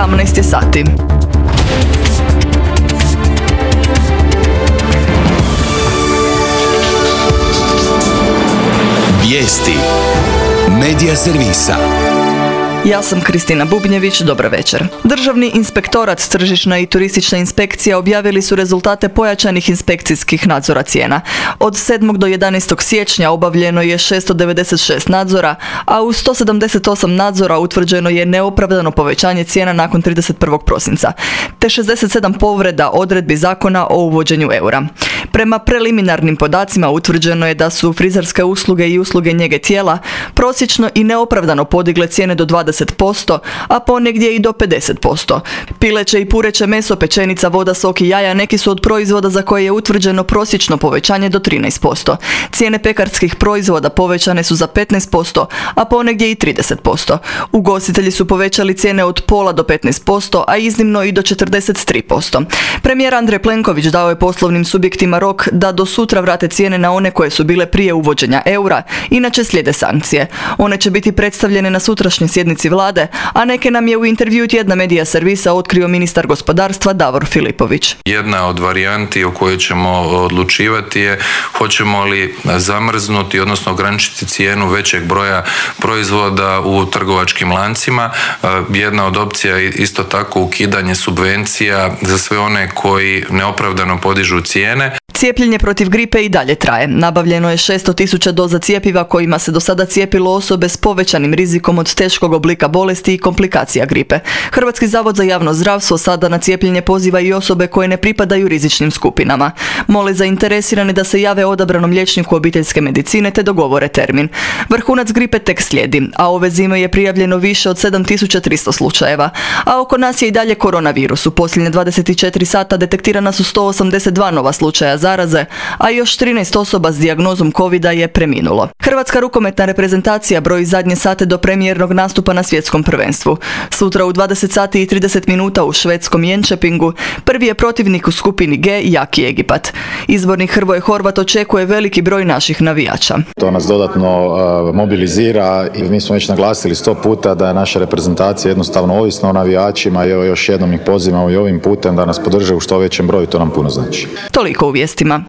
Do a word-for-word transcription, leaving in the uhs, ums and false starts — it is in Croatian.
osamnaest je sati. Vijesti Medija servisa. Ja sam Kristina Bubnjević, dobro večer. Državni inspektorat, tržišna i turistična inspekcija objavili su rezultate pojačanih inspekcijskih nadzora cijena. Od sedmog do jedanaestog siječnja obavljeno je šesto devedeset šest nadzora, a u sto sedamdeset osam nadzora utvrđeno je neopravdano povećanje cijena nakon trideset prvog prosinca, te šezdeset sedam povreda odredbi zakona o uvođenju eura. Prema preliminarnim podacima utvrđeno je da su frizerske usluge i usluge njege tijela prosječno i neopravdano podigle cijene do dvadeset posto, a ponegdje i do pedeset posto. Pileće i pureće meso, pečenica, voda, sok i jaja neki su od proizvoda za koje je utvrđeno prosječno povećanje do trinaest posto. Cijene pekarskih proizvoda povećane su za petnaest posto, a ponegdje i trideset posto. Ugostitelji su povećali cijene od pola do petnaest posto, a iznimno i do četrdeset tri posto. Premijer Andrej Plenković dao je poslovnim subjektima rok da do sutra vrate cijene na one koje su bile prije uvođenja eura, inače slijede sankcije. One će biti predstavljene na sutrašnjoj sjednici vlade, a neke nam je u intervju tjedna Medija servisa otkrio ministar gospodarstva Davor Filipović. Jedna od varijanti o kojoj ćemo odlučivati je hoćemo li zamrznuti, odnosno ograničiti cijenu većeg broja proizvoda u trgovačkim lancima. Jedna od opcija je isto tako ukidanje subvencija za sve one koji neopravdano podižu cijene. Cijepljenje protiv gripe i dalje traje. Nabavljeno je šesto tisuća doza cjepiva kojima se do sada cijepilo osobe s povećanim rizikom od teškog oblika bolesti i komplikacija gripe. Hrvatski zavod za javno zdravstvo sada na cijepljenje poziva i osobe koje ne pripadaju rizičnim skupinama. Mole zainteresirane da se jave odabranom liječniku obiteljske medicine te dogovore termin. Vrhunac gripe tek slijedi, a ove zime je prijavljeno više od sedam tisuća tristo slučajeva. A oko nas je i dalje koronavirus. U posljednje dvadeset četiri sata detektirana su sto osamdeset dva nova slučaja zaraze, a još trinaest osoba s dijagnozom covida je preminulo. Hrvatska rukometna reprezentacija broji zadnje sate do premijernog nastupa na svjetskom prvenstvu. Sutra u dvadeset sati i trideset minuta u švedskom Jönköpingu prvi je protivnik u skupini G jaki Egipat. Izbornik Hrvoje Horvat očekuje veliki broj naših navijača. To nas dodatno uh, mobilizira i mi smo već naglasili sto puta da je naša reprezentacija jednostavno ovisna o navijačima i evo još jednom ih pozivamo i ovim putem da nas podrže u što većem broju, to nam puno znači. Toliko u vijestima.